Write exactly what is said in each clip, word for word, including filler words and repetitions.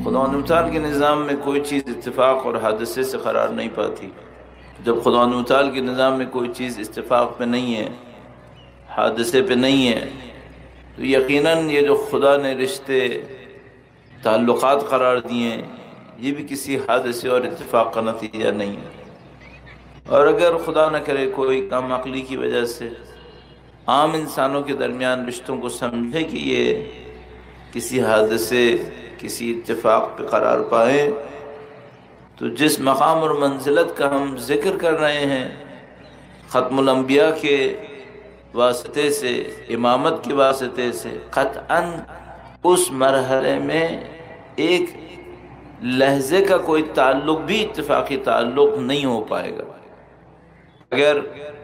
خدا متعال کے نظام میں کوئی چیز اتفاق اور حادثے سے قرار نہیں پاتی۔ جب خدا متعال کے نظام میں کوئی چیز اتفاق پہ نہیں ہے، حادثے پہ نہیں ہے، تو یقیناً یہ جو خدا نے رشتے تعلقات قرار دیے ہیں یہ بھی کسی حادثے اور اتفاق کا نتیجہ نہیں ہے۔ اور اگر خدا نہ کرے کوئی کم عقلی کی وجہ سے عام انسانوں کے درمیان رشتوں کو سمجھے کہ یہ کسی حادثے کسی اتفاق پہ قرار پائیں، تو جس مقام اور منزلت کا ہم ذکر کر رہے ہیں ختم الانبیاء کے واسطے سے، امامت کے واسطے سے، قطعاً اس مرحلے میں ایک لحظے کا کوئی تعلق بھی اتفاقی تعلق نہیں ہو پائے گا۔ اگر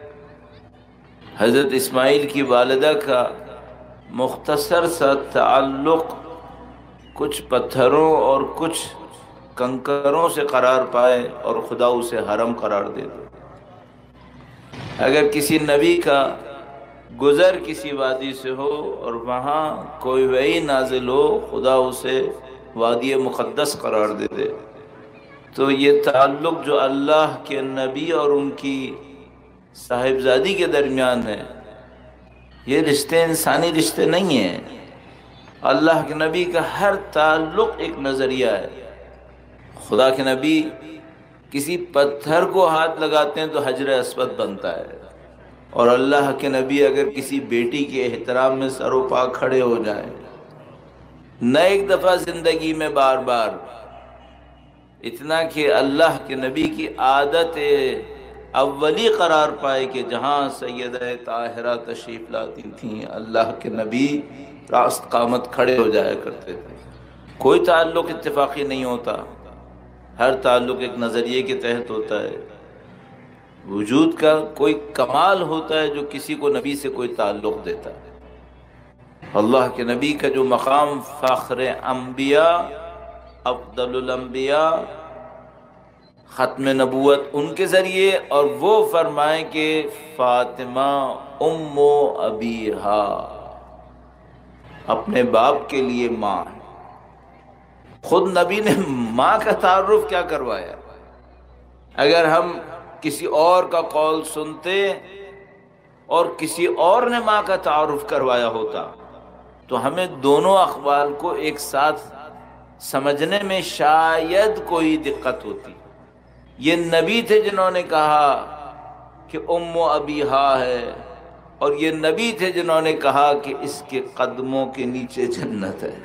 حضرت اسماعیل کی والدہ کا مختصر سا تعلق کچھ پتھروں اور کچھ کنکروں سے قرار پائے اور خدا اسے حرم قرار دے دے، اگر کسی نبی کا گزر کسی وادی سے ہو اور وہاں کوئی وحی نازل ہو، خدا اسے وادی مقدس قرار دے دے، تو یہ تعلق جو اللہ کے نبی اور ان کی صاحبزادی کے درمیان ہے، یہ رشتے انسانی رشتے نہیں ہیں۔ اللہ کے نبی کا ہر تعلق ایک نظریہ ہے۔ خدا کے نبی کسی پتھر کو ہاتھ لگاتے ہیں تو حجر اسود بنتا ہے، اور اللہ کے نبی اگر کسی بیٹی کے احترام میں سر و پا کھڑے ہو جائیں، نہ ایک دفعہ زندگی میں بار بار، اتنا کہ اللہ کے نبی کی عادت اولی قرار پائے کہ جہاں سیدہ طاہرہ تشریف لاتی تھیں اللہ کے نبی راست قامت کھڑے ہو جایا کرتے تھے۔ کوئی تعلق اتفاقی نہیں ہوتا، ہر تعلق ایک نظریے کے تحت ہوتا ہے۔ وجود کا کوئی کمال ہوتا ہے جو کسی کو نبی سے کوئی تعلق دیتا ہے۔ اللہ کے نبی کا جو مقام فخر انبیاء، افضل الانبیاء، ختم نبوت ان کے ذریعے، اور وہ فرمائیں کہ فاطمہ ام ابیہا، اپنے باپ کے لیے ماں ہے۔ خود نبی نے ماں کا تعارف کیا کروایا؟ اگر ہم کسی اور کا قول سنتے اور کسی اور نے ماں کا تعارف کروایا ہوتا تو ہمیں دونوں اقوال کو ایک ساتھ سمجھنے میں شاید کوئی دقت ہوتی۔ یہ نبی تھے جنہوں نے کہا کہ ام ابیہا ہے، اور یہ نبی تھے جنہوں نے کہا کہ اس کے قدموں کے نیچے جنت ہے۔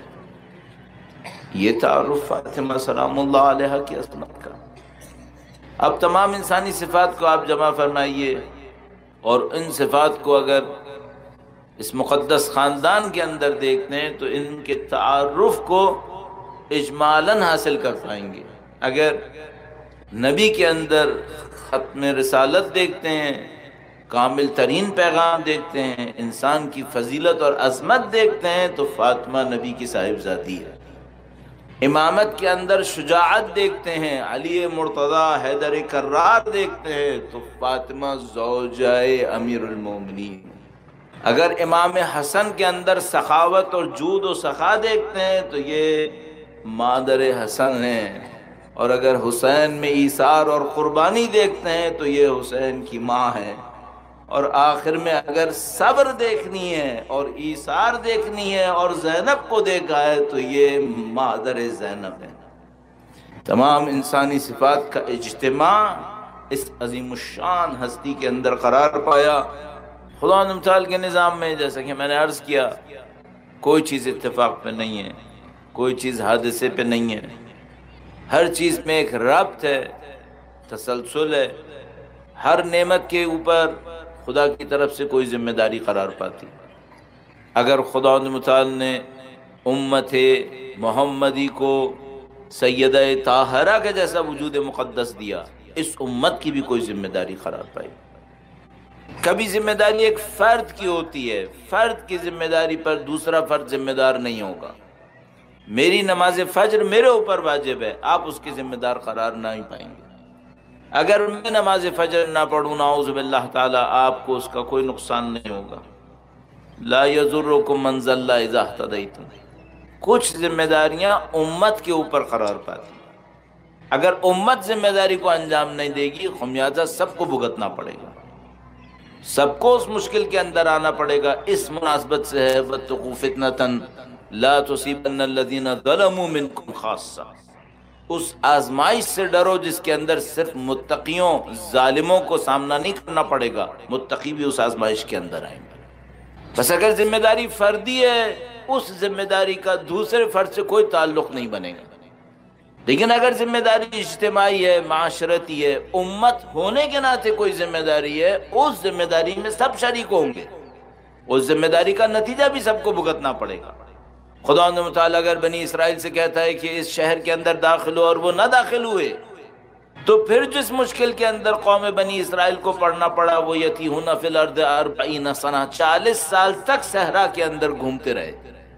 یہ تعارف فاطمہ سلام اللہ علیہ کی عظمت کا۔ اب تمام انسانی صفات کو آپ جمع فرمائیے، اور ان صفات کو اگر اس مقدس خاندان کے اندر دیکھتے ہیں تو ان کے تعارف کو اجمالاً حاصل کر پائیں گے۔ اگر نبی کے اندر ختم رسالت دیکھتے ہیں، کامل ترین پیغام دیکھتے ہیں، انسان کی فضیلت اور عظمت دیکھتے ہیں تو فاطمہ نبی کی صاحبزادی ہے۔ امامت کے اندر شجاعت دیکھتے ہیں، علی مرتضیٰ حیدر کرار دیکھتے ہیں تو فاطمہ زوجہ امیر المومنین۔ اگر امام حسن کے اندر سخاوت اور جود و سخا دیکھتے ہیں تو یہ مادر حسن ہیں، اور اگر حسین میں ایثار اور قربانی دیکھتے ہیں تو یہ حسین کی ماں ہے، اور آخر میں اگر صبر دیکھنی ہے اور ایثار دیکھنی ہے اور زینب کو دیکھا ہے تو یہ مادر زینب ہے۔ تمام انسانی صفات کا اجتماع اس عظیم الشان ہستی کے اندر قرار پایا۔ خدا متعال کے نظام میں جیسا کہ میں نے عرض کیا، کوئی چیز اتفاق پہ نہیں ہے، کوئی چیز حادثے پہ نہیں ہے، ہر چیز میں ایک ربط ہے، تسلسل ہے۔ ہر نعمت کے اوپر خدا کی طرف سے کوئی ذمہ داری قرار پاتی۔ اگر خدا متعال نے امت محمدی کو سیدہ طاہرہ کا جیسا وجود مقدس دیا، اس امت کی بھی کوئی ذمہ داری قرار پائی۔ کبھی ذمہ داری ایک فرد کی ہوتی ہے، فرد کی ذمہ داری پر دوسرا فرد ذمہ دار نہیں ہوگا۔ میری نماز فجر میرے اوپر واجب ہے، آپ اس کے ذمہ دار قرار نہیں پائیں گے۔ اگر میں نماز فجر نہ پڑھوں نعوذ باللہ تعالی، آپ کو اس کا کوئی نقصان نہیں ہوگا۔ لا یضرکم من ضل اذا اہتدیتم، کچھ ذمہ داریاں امت کے اوپر قرار پاتی ہیں۔ اگر امت ذمہ داری کو انجام نہیں دے گی، خمیازہ سب کو بھگتنا پڑے گا، سب کو اس مشکل کے اندر آنا پڑے گا۔ اس مناسبت سے ہے وَاتَّقُوا فِتْنَةً لَا تُصِيبَنَّ الَّذِينَ ظَلَمُوا مِنْكُمْ خَاصَّةً، اس آزمائش سے ڈرو جس کے اندر صرف متقیوں ظالموں کو سامنا نہیں کرنا پڑے گا، متقی بھی اس آزمائش کے اندر آئیں گے۔ بس اگر ذمہ داری فردی ہے، اس ذمہ داری کا دوسرے فرد سے کوئی تعلق نہیں بنے گا، لیکن اگر ذمہ داری اجتماعی ہے، معاشرتی ہے، امت ہونے کے ناطے کوئی ذمہ داری ہے، اس ذمہ داری میں سب شریک ہوں گے، اس ذمہ داری کا نتیجہ بھی سب کو بھگتنا پڑے گا۔ خدا متعالی اگر بنی اسرائیل سے کہتا ہے کہ اس شہر کے اندر داخل ہو اور وہ نہ داخل ہوئے، تو پھر جس مشکل کے اندر قوم بنی اسرائیل کو پڑنا پڑا، وہ یتیہون فی الارض اربعین سنہ، چالیس سال تک صحرا کے اندر گھومتے رہے۔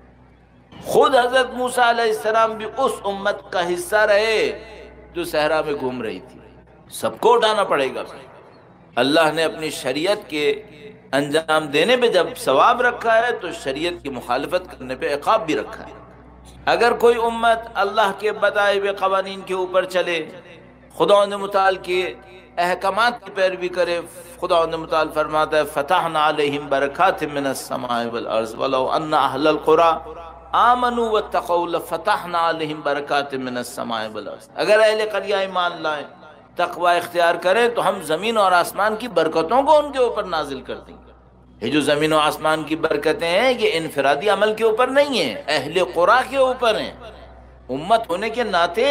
خود حضرت موسیٰ علیہ السلام بھی اس امت کا حصہ رہے جو صحرا میں گھوم رہی تھی، سب کو اٹھانا پڑے گا۔ اللہ نے اپنی شریعت کے انجام دینے پہ جب ثواب رکھا ہے تو شریعت کی مخالفت کرنے پہ عقاب بھی رکھا ہے۔ اگر کوئی امت اللہ کے بتائے ہوئے قوانین کے اوپر چلے، خداوند متعال کے احکامات کی پیروی کرے، خداوند متعال فرماتا ہے فتحنا علیہم برکات من السماء والارض ولو ان اہل القرى آمنوا واتقوا لفتحنا علیہم برکات من السماء والارض، اگر اہل قریہ ایمان لائیں، تقوی اختیار کریں تو ہم زمین اور آسمان کی برکتوں کو ان کے اوپر نازل کر دیں گے۔ یہ جو زمین و آسمان کی برکتیں ہیں یہ انفرادی عمل کے اوپر نہیں ہیں، اہل قرآن کے اوپر ہیں۔ امت ہونے کے ناطے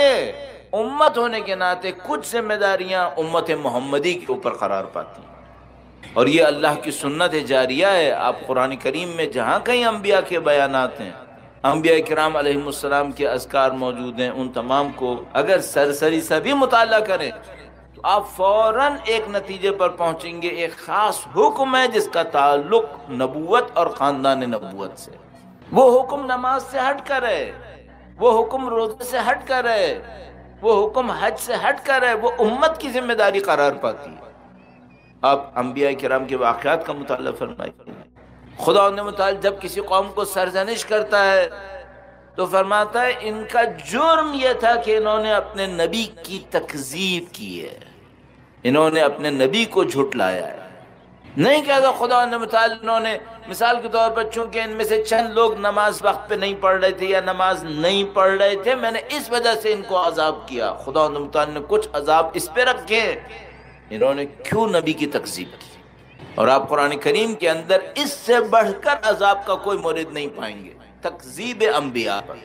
امت ہونے کے ناطے کچھ ذمہ داریاں امت محمدی کے اوپر قرار پاتی ہیں، اور یہ اللہ کی سنت جاریہ ہے۔ آپ قرآن کریم میں جہاں کہیں انبیاء کے بیانات ہیں، انبیاء کرام علیہ السلام کے اذکار موجود ہیں، ان تمام کو اگر سرسری سے بھی مطالعہ کریں تو آپ فوراً ایک نتیجے پر پہنچیں گے، ایک خاص حکم ہے جس کا تعلق نبوت اور خاندان نبوت سے۔ وہ حکم نماز سے ہٹ کر ہے، وہ حکم روزے سے ہٹ کر ہے، وہ حکم حج سے ہٹ کر ہے، وہ امت کی ذمہ داری قرار پاتی ہے۔ آپ انبیاء کرام کے واقعات کا مطالعہ فرمائیے۔ خدا نے متعال جب کسی قوم کو سرزنش کرتا ہے تو فرماتا ہے ان کا جرم یہ تھا کہ انہوں نے اپنے نبی کی تکذیب کی ہے، انہوں نے اپنے نبی کو جھٹلایا ہے۔ نہیں کہتا خدا نے متعال انہوں نے مثال کے طور پر چونکہ ان میں سے چند لوگ نماز وقت پہ نہیں پڑھ رہے تھے یا نماز نہیں پڑھ رہے تھے، میں نے اس وجہ سے ان کو عذاب کیا۔ خدا نے متعال نے کچھ عذاب اس پہ رکھے، انہوں نے کیوں نبی کی تکذیب کی۔ اور آپ قرآن کریم کے اندر اس سے بڑھ کر عذاب کا کوئی مورد نہیں پائیں گے، تکذیب انبیاء پر،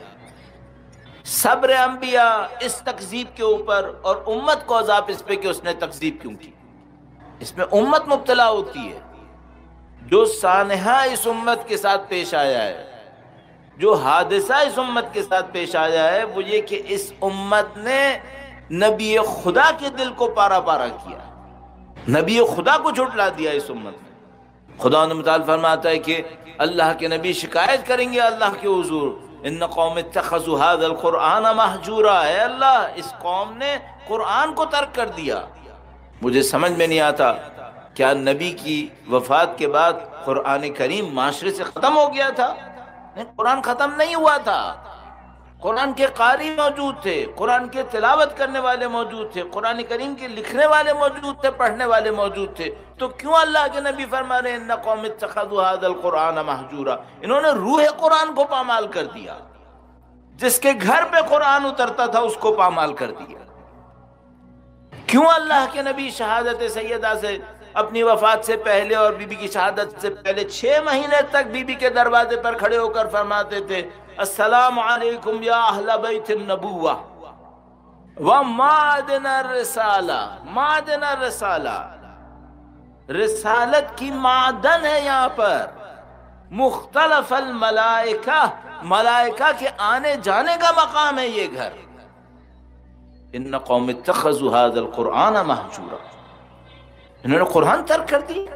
صبر انبیاء اس تکذیب کے اوپر، اور امت کو عذاب اس پہ کہ اس نے تکذیب کیوں کی۔ اس میں امت مبتلا ہوتی ہے۔ جو سانحہ اس امت کے ساتھ پیش آیا ہے، جو حادثہ اس امت کے ساتھ پیش آیا ہے، وہ یہ کہ اس امت نے نبی خدا کے دل کو پارا پارا کیا، نبی خدا کو جھٹلا دیا اس امت نے۔ خدا نے متعال فرماتا ہے کہ اللہ کے نبی شکایت کریں گے اللہ کے حضور، ان قوم اتخذوا هذا القرآن مہجورا، اے اللہ اس قوم نے قرآن کو ترک کر دیا۔ مجھے سمجھ میں نہیں آتا کیا نبی کی وفات کے بعد قرآن کریم معاشرے سے ختم ہو گیا تھا؟ نہیں، قرآن ختم نہیں ہوا تھا۔ قرآن کے قاری موجود تھے، قرآن کے تلاوت کرنے والے موجود تھے، قرآن کریم کے لکھنے والے موجود تھے، پڑھنے والے موجود تھے۔ تو کیوں اللہ کے نبی فرما رہے ہیں ان قوم اتخذوا هذا القرآن مہجورا؟ انہوں نے روح قرآن کو پامال کر دیا، جس کے گھر پہ قرآن اترتا تھا اس کو پامال کر دیا۔ کیوں اللہ کے نبی شہادت سیدہ سے اپنی وفات سے پہلے اور بی بی کی شہادت سے پہلے چھ مہینے تک بی بی کے دروازے پر کھڑے ہو کر فرماتے تھے السلام علیکم یا اہل بیت النبوہ ومعدن الرسالہ، معدن الرسالہ، رسالت کی معدن ہے یہاں پر، مختلف الملائکہ، ملائکہ کے آنے جانے کا مقام ہے یہ گھر۔ ان قوم اتخذوا هذا القرآن مہجورا، انہوں نے قرآن ترک کر دی۔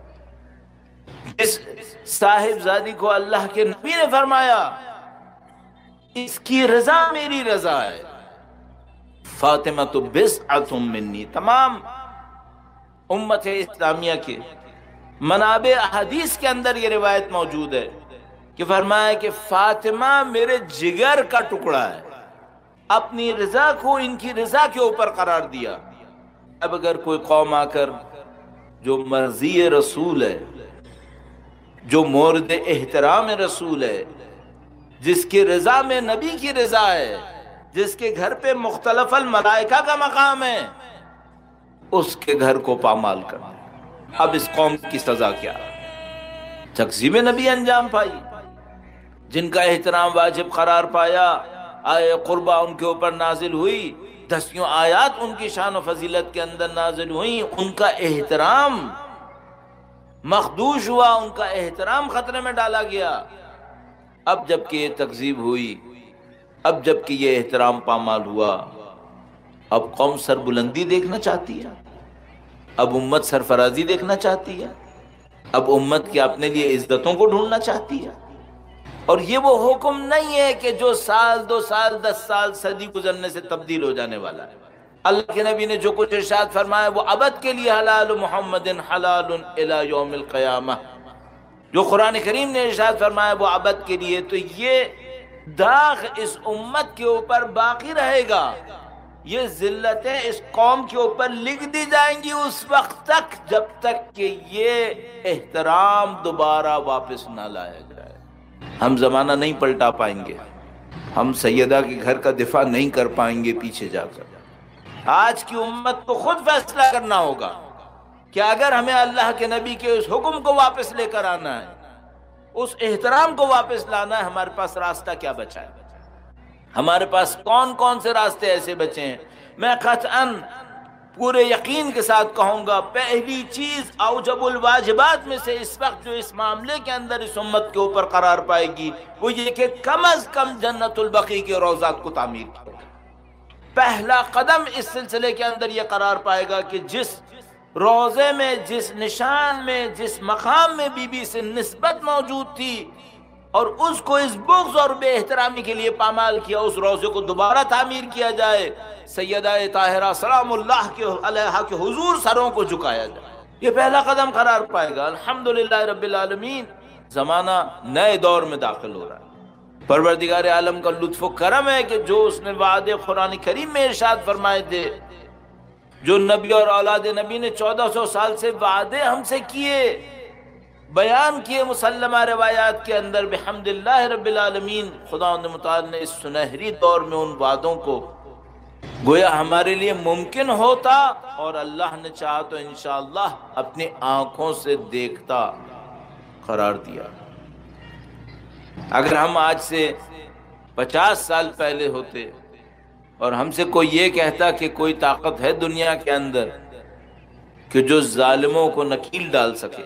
جس صاحب زادی کو اللہ کے نبی نے فرمایا اس کی رضا میری رضا ہے، فاطمہ تو بضعۃ منی، تمام امت اسلامیہ کے منابع احادیث کے اندر یہ روایت موجود ہے کہ فرمایا کہ فاطمہ میرے جگر کا ٹکڑا ہے، اپنی رضا کو ان کی رضا کے اوپر قرار دیا۔ اب اگر کوئی قوم آ کر جو مرضی رسول ہے، جو مورد احترام رسول ہے، جس کی رضا میں نبی کی رضا ہے، جس کے گھر پہ مختلف الملائکہ کا مقام ہے، اس کے گھر کو پامال کرنا، اب اس قوم کی سزا کیا؟ تکذیب نبی انجام پائی۔ جن کا احترام واجب قرار پایا، آئے قربہ ان کے اوپر نازل ہوئی، دسیوں آیات ان کی شان و فضیلت کے اندر نازل ہوئی، ان کا احترام مخدوش ہوا، ان کا احترام خطرے میں ڈالا گیا۔ اب جب کہ یہ تکذیب ہوئی، اب جب کہ یہ احترام پامال ہوا، اب قوم سربلندی دیکھنا چاہتی ہے، اب امت سرفرازی دیکھنا چاہتی ہے، اب امت کے اپنے لیے عزتوں کو ڈھونڈنا چاہتی ہے۔ اور یہ وہ حکم نہیں ہے کہ جو سال دو سال دس سال صدی گزرنے سے تبدیل ہو جانے والا ہے۔ اللہ کے نبی نے جو کچھ ارشاد فرمایا وہ ابد کے لیے حلال محمد حلال الی یوم القیامہ، جو قرآن کریم نے ارشاد فرمایا وہ ابد کے لیے، تو یہ داغ اس امت کے اوپر باقی رہے گا، یہ ذلتیں اس قوم کے اوپر لکھ دی جائیں گی اس وقت تک جب تک کہ یہ احترام دوبارہ واپس نہ لایا جائے۔ ہم زمانہ نہیں پلٹا پائیں گے، ہم سیدہ کے گھر کا دفاع نہیں کر پائیں گے پیچھے جا کر۔ آج کی امت کو خود فیصلہ کرنا ہوگا کہ اگر ہمیں اللہ کے نبی کے اس حکم کو واپس لے کر آنا ہے، اس احترام کو واپس لانا ہے، ہمارے پاس راستہ کیا بچا ہے؟ ہمارے پاس کون کون سے راستے ایسے بچے ہیں؟ میں قطعاً پورے یقین کے ساتھ کہوں گا، پہلی چیز اوجب الواجبات میں سے اس وقت جو اس معاملے کے اندر اس امت کے اوپر قرار پائے گی وہ یہ کہ کم از کم جنت البقیع کے روضات کو تعمیر کیا۔ پہلا قدم اس سلسلے کے اندر یہ قرار پائے گا کہ جس روضے میں، جس نشان میں، جس مقام میں بی بی سے نسبت موجود تھی اور اس کو اس بغض اور بے احترامی کے لیے پامال کیا، اس روضے کو دوبارہ تعمیر کیا جائے، سیدہ طاہرہ سلام اللہ کے علیہا کے حضور سروں کو جھکایا جائے۔ یہ پہلا قدم قرار پائے گا۔ الحمدللہ رب العالمین، زمانہ نئے دور میں داخل ہو رہا ہے۔ پروردگار عالم کا لطف و کرم ہے کہ جو اس نے وعدے قرآن کریم میں ارشاد فرمائے تھے، جو نبی اور اولاد نبی نے چودہ سو سال سے وعدے ہم سے کیے، بیان کیے مسلمہ روایات کے اندر، بحمد اللہ رب العالمین خداوند متعال نے اس سنہری دور میں ان وعدوں کو گویا ہمارے لیے ممکن ہوتا اور اللہ نے چاہا تو انشاءاللہ اپنی آنکھوں سے دیکھتا قرار دیا۔ اگر ہم آج سے پچاس سال پہلے ہوتے اور ہم سے کوئی یہ کہتا کہ کوئی طاقت ہے دنیا کے اندر کہ جو ظالموں کو نکیل ڈال سکے،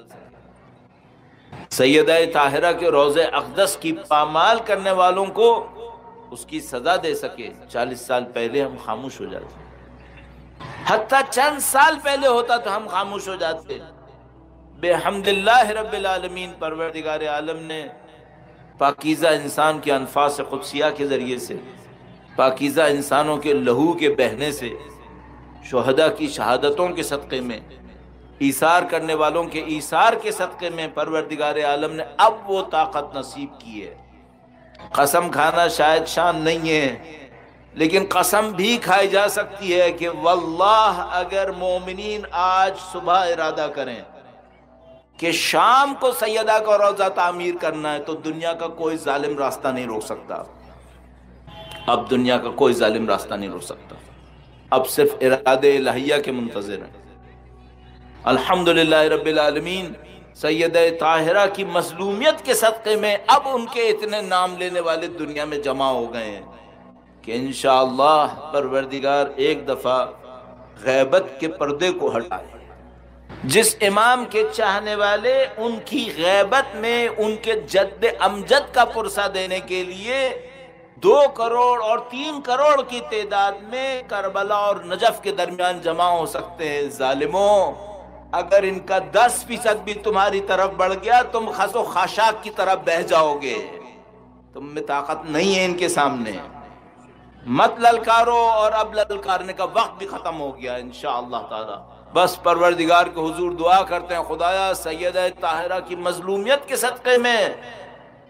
سیدہ طاہرہ کے روضے اقدس کی پامال کرنے والوں کو اس کی سزا دے سکے، چالیس سال پہلے ہم خاموش ہو جاتے، حتیٰ چند سال پہلے ہوتا تو ہم خاموش ہو جاتے۔ بحمد اللہ رب العالمین پروردگار عالم نے پاکیزہ انسان کے انفاس قدسیہ کے ذریعے سے، پاکیزہ انسانوں کے لہو کے بہنے سے، شہداء کی شہادتوں کے صدقے میں، ایثار کرنے والوں کے ایثار کے صدقے میں پروردگار عالم نے اب وہ طاقت نصیب کی ہے۔ قسم کھانا شاید شان نہیں ہے، لیکن قسم بھی کھائی جا سکتی ہے کہ واللہ اگر مومنین آج صبح ارادہ کریں کہ شام کو سیدہ کا روضہ تعمیر کرنا ہے تو دنیا کا کوئی ظالم راستہ نہیں روک سکتا۔ اب دنیا کا کوئی ظالم راستہ نہیں روک سکتا، اب صرف ارادے الہیہ کے منتظر ہیں۔ الحمدللہ رب العالمین سیدہ طاہرہ کی مظلومیت کے صدقے میں اب ان کے اتنے نام لینے والے دنیا میں جمع ہو گئے ہیں کہ انشاءاللہ پروردگار ایک دفعہ غیبت کے پردے کو ہٹائے۔ جس امام کے چاہنے والے ان کی غیبت میں ان کے جد امجد کا پرسہ دینے کے لیے دو کروڑ اور تین کروڑ کی تعداد میں کربلا اور نجف کے درمیان جمع ہو سکتے ہیں، ظالموں اگر ان کا دس فیصد بھی تمہاری طرف بڑھ گیا تم خس و خاشاک کی طرف بہہ جاؤ گے، تم میں طاقت نہیں ہے ان کے سامنے، مت للکارو، اور اب للکارنے کا وقت بھی ختم ہو گیا انشاءاللہ تعالی۔ بس پروردگار کے حضور دعا کرتے ہیں، خدایا سیدہ طاہرہ کی مظلومیت کے صدقے میں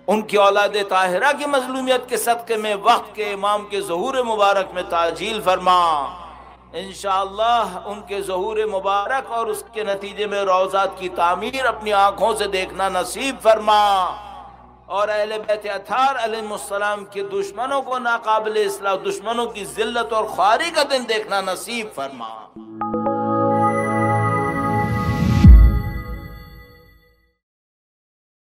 ان کی اولاد طاہرہ کی مظلومیت کے صدقے میں وقت کے امام کے ظہور مبارک میں تعجیل فرما، انشاءاللہ ان کے ظہور مبارک اور اس کے نتیجے میں روضات کی تعمیر اپنی آنکھوں سے دیکھنا نصیب فرما، اور اہل بیت اطہار علیہ السلام کے دشمنوں کو ناقابل اصلاح دشمنوں کی ذلت اور خواری کا دن دیکھنا نصیب فرما۔